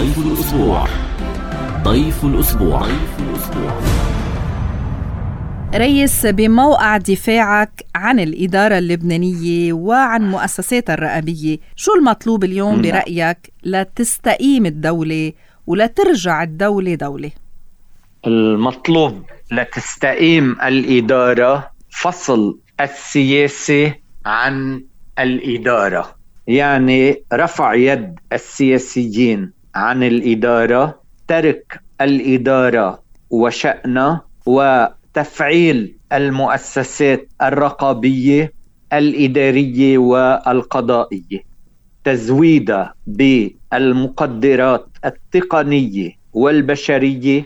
ضيف الأسبوع. ضيف الأسبوع. ريس، بموقع دفاعك عن الإدارة اللبنانية وعن مؤسساتها الرقابية، شو المطلوب اليوم برأيك لتستقيم الدولة ولترجع الدولة دولة؟ المطلوب لتستقيم الإدارة فصل السياسة عن الإدارة، يعني رفع يد السياسيين عن الإدارة، ترك الإدارة وشأنها، وتفعيل المؤسسات الرقابية الإدارية والقضائية، تزويدها بالمقدرات التقنية والبشرية،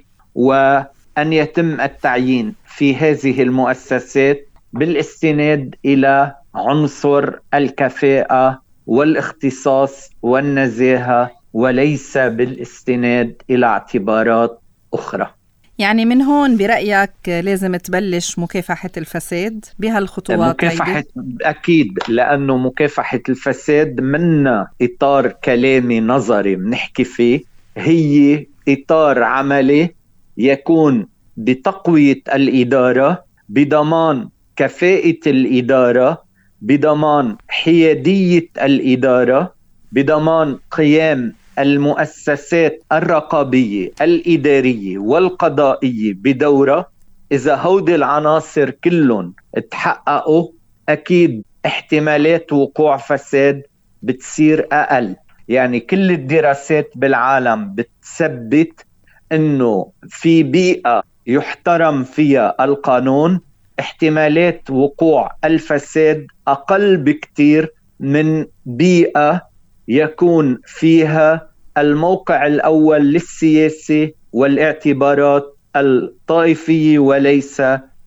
وأن يتم التعيين في هذه المؤسسات بالاستناد إلى عنصر الكفاءة والاختصاص والنزاهة، وليس بالاستناد إلى اعتبارات أخرى. يعني من هون برأيك لازم تبلش مكافحة الفساد بهالخطوات؟ مكافحة أكيد، لأنه مكافحة الفساد من إطار كلامي نظري بنحكي فيه، هي إطار عملي يكون بتقوية الإدارة، بضمان كفاءة الإدارة، بضمان حيادية الإدارة، بضمان قيام المؤسسات الرقابية الإدارية والقضائية بدورة. إذا هودي العناصر كلهم تحققوا، أكيد احتمالات وقوع فساد بتصير أقل. يعني كل الدراسات بالعالم بتثبت أنه في بيئة يحترم فيها القانون احتمالات وقوع الفساد أقل بكتير من بيئة يكون فيها الموقع الأول للسياسة والاعتبارات الطائفية وليس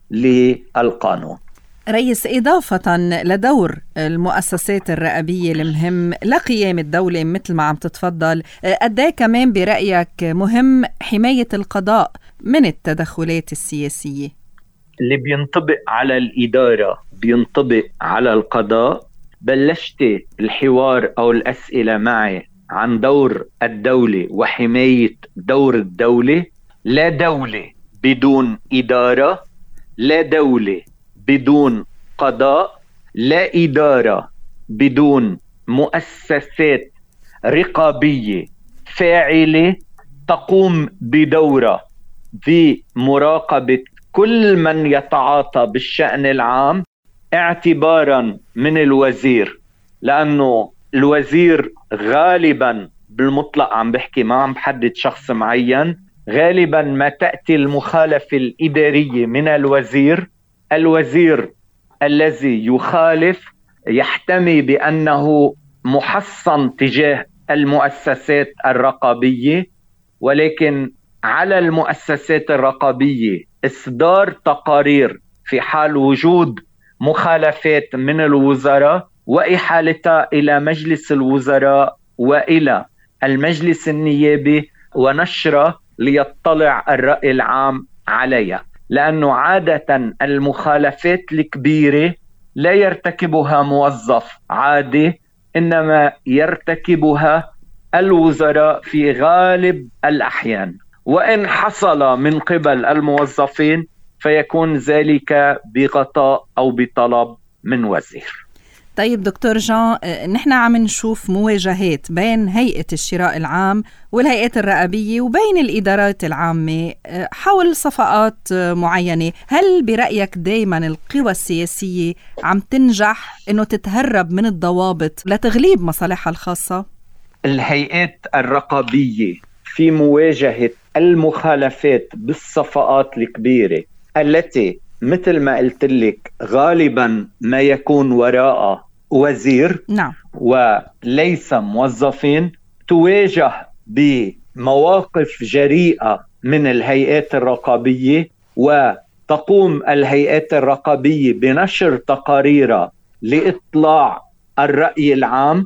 للقانون. رئيس، إضافة لدور المؤسسات الرقابية المهم لقيام الدولة مثل ما عم تتفضل، قد كمان برأيك مهم حماية القضاء من التدخلات السياسية؟ اللي بينطبق على الإدارة بينطبق على القضاء. بلشت الحوار أو الأسئلة معي عن دور الدولة وحماية دور الدولة. لا دولة بدون إدارة، لا دولة بدون قضاء، لا إدارة بدون مؤسسات رقابية فاعلة تقوم بدورها بمراقبة كل من يتعاطى بالشأن العام، اعتبارا من الوزير، لأنه الوزير غالبا بالمطلق عم بحكي، ما عم بحدد شخص معين، غالبا ما تأتي المخالفة الإدارية من الوزير الذي يخالف يحتمي بأنه محصن تجاه المؤسسات الرقابية، ولكن على المؤسسات الرقابية إصدار تقارير في حال وجود مخالفات من الوزراء وإحالتها إلى مجلس الوزراء وإلى المجلس النيابي ونشرها ليطلع الرأي العام عليها. لأنه عادة المخالفات الكبيرة لا يرتكبها موظف عادي، إنما يرتكبها الوزراء في غالب الأحيان، وإن حصل من قبل الموظفين فيكون ذلك بغطاء أو بطلب من وزير. طيب دكتور جان، نحن عم نشوف مواجهات بين هيئة الشراء العام والهيئات الرقابية وبين الإدارات العامة حول صفقات معينة. هل برأيك دايما القوى السياسية عم تنجح إنه تتهرب من الضوابط لتغليب مصالحها الخاصة؟ الهيئات الرقابية في مواجهة المخالفات بالصفقات الكبيرة التي مثل ما قلت لك غالبا ما يكون وراء وزير نعم، وليس موظفين، تواجه بمواقف جريئة من الهيئات الرقابية، وتقوم الهيئات الرقابية بنشر تقاريرها لإطلاع الرأي العام،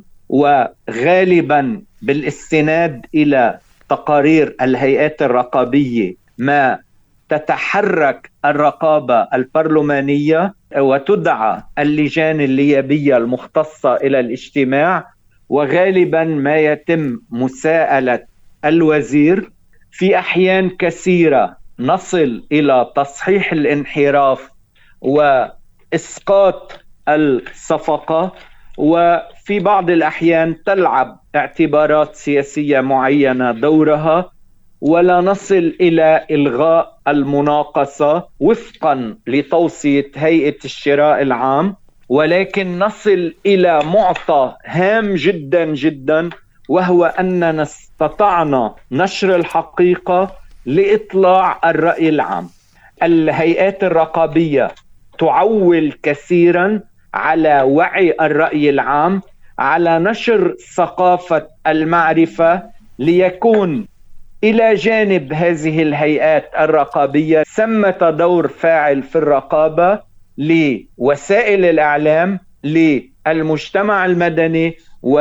وغالبا بالاستناد إلى تقارير الهيئات الرقابية ما تتحرك الرقابة البرلمانية وتدعى اللجان النيابية المختصة إلى الاجتماع، وغالبا ما يتم مساءلة الوزير. في أحيان كثيرة نصل إلى تصحيح الانحراف وإسقاط الصفقة، وفي بعض الأحيان تلعب اعتبارات سياسية معينة دورها، ولا نصل إلى إلغاء المناقصة وفقا لتوصية هيئة الشراء العام، ولكن نصل إلى معطى هام جدا جدا، وهو أننا استطعنا نشر الحقيقة لإطلاع الرأي العام. الهيئات الرقابية تعول كثيرا على وعي الرأي العام، على نشر ثقافة المعرفة، ليكون إلى جانب هذه الهيئات الرقابية ثمة دور فاعل في الرقابة لوسائل الإعلام، للمجتمع المدني،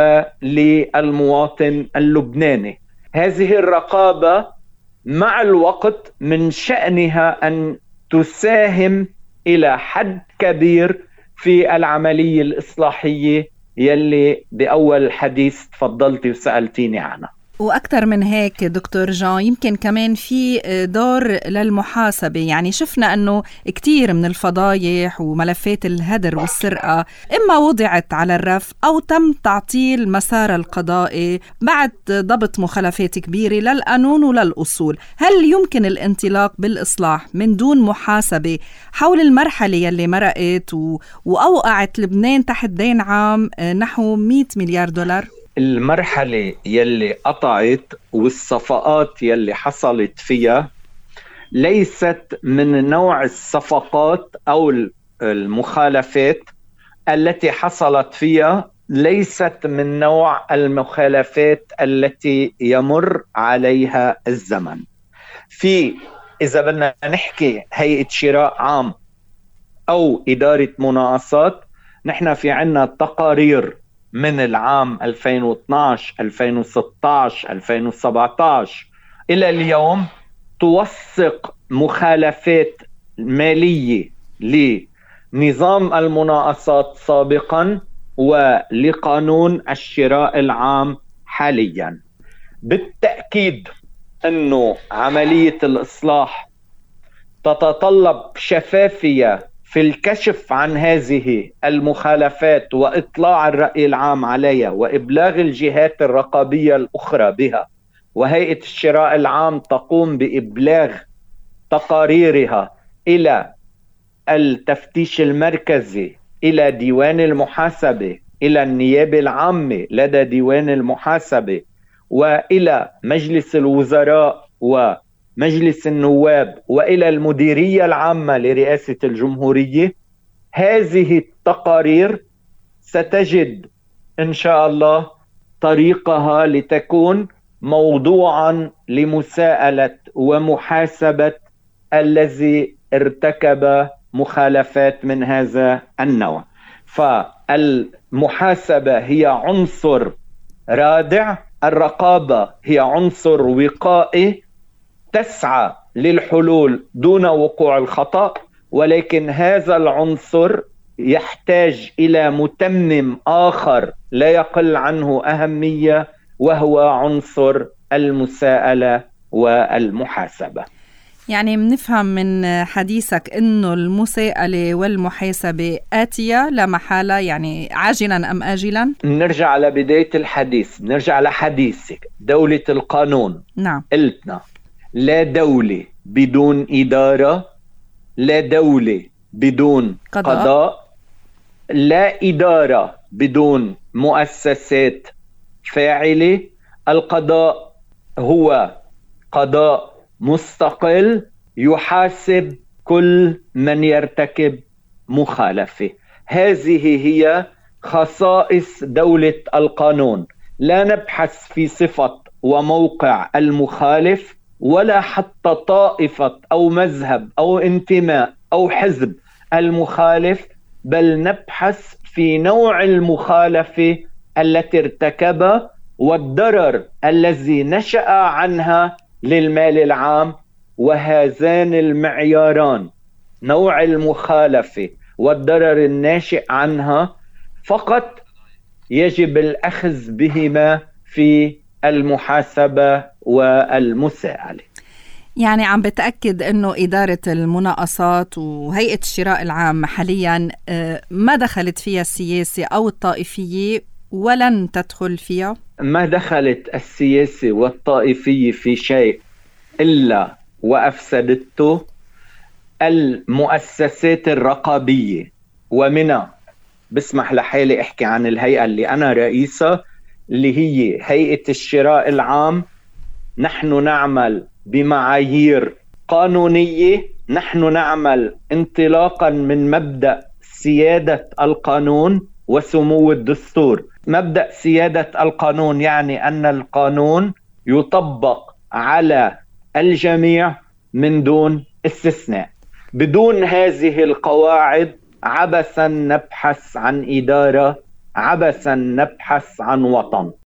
وللمواطن اللبناني. هذه الرقابة مع الوقت من شأنها أن تساهم إلى حد كبير في العملية الإصلاحية يلي بأول الحديث تفضلتي وسألتيني عنها. وأكثر من هيك دكتور جان، يمكن كمان في دور للمحاسبة. يعني شفنا أنه كتير من الفضايح وملفات الهدر والسرقة إما وضعت على الرف أو تم تعطيل المسار القضائي بعد ضبط مخالفات كبيرة للقانون وللأصول. هل يمكن الانطلاق بالإصلاح من دون محاسبة حول المرحلة يلي مرقت وأوقعت لبنان تحت دين عام نحو 100 مليار دولار؟ المرحلة يلي قطعت والصفقات يلي حصلت فيها ليست من نوع الصفقات أو المخالفات التي حصلت فيها، ليست من نوع المخالفات التي يمر عليها الزمن. إذا بدنا نحكي هيئة شراء عام أو إدارة مناقصات، نحن في عنا تقارير من العام 2012 2016 2017 إلى اليوم توثق مخالفات مالية لنظام المناقصات سابقا ولقانون الشراء العام حاليا. بالتأكيد أنه عملية الإصلاح تتطلب شفافية في الكشف عن هذه المخالفات وإطلاع الرأي العام عليها وإبلاغ الجهات الرقابية الأخرى بها، وهيئة الشراء العام تقوم بإبلاغ تقاريرها إلى التفتيش المركزي، إلى ديوان المحاسبة، إلى النيابة العامة لدى ديوان المحاسبة، وإلى مجلس الوزراء ومجلس النواب، وإلى المديرية العامة لرئاسة الجمهورية. هذه التقارير ستجد إن شاء الله طريقها لتكون موضوعا لمساءلة ومحاسبة الذي ارتكب مخالفات من هذا النوع. فالمحاسبة هي عنصر رادع، الرقابة هي عنصر وقائي تسعى للحلول دون وقوع الخطأ، ولكن هذا العنصر يحتاج إلى متمم آخر لا يقل عنه أهمية، وهو عنصر المساءلة والمحاسبة. يعني بنفهم من حديثك إنه المساءلة والمحاسبة آتية لا محالة، يعني عاجلا أم آجلا؟ نرجع على بداية الحديث، نرجع على حديثك، دولة القانون. نعم. قلتنا لا دولة بدون إدارة، لا دولة بدون قضاء، لا إدارة بدون مؤسسات فاعلة. القضاء هو قضاء مستقل يحاسب كل من يرتكب مخالفة. هذه هي خصائص دولة القانون. لا نبحث في صفة وموقع المخالف، ولا حتى طائفة أو مذهب أو انتماء أو حزب المخالف، بل نبحث في نوع المخالفة التي ارتكبها والضرر الذي نشأ عنها للمال العام. وهذان المعياران، نوع المخالفة والضرر الناشئ عنها، فقط يجب الأخذ بهما في المحاسبة والمساءلة. يعني عم بتأكد أنه إدارة المناقصات وهيئة الشراء العام حاليا ما دخلت فيها السياسة أو الطائفية ولن تدخل فيها؟ ما دخلت السياسة والطائفية في شيء إلا وأفسدته المؤسسات الرقابية، ومنها بسمح لحالي أحكي عن الهيئة اللي أنا رئيسها اللي هي هيئة الشراء العام. نحن نعمل بمعايير قانونية، نحن نعمل انطلاقا من مبدأ سيادة القانون وسمو الدستور. مبدأ سيادة القانون يعني أن القانون يطبق على الجميع من دون استثناء. بدون هذه القواعد عبثا نبحث عن إدارة، عبثا نبحث عن وطن.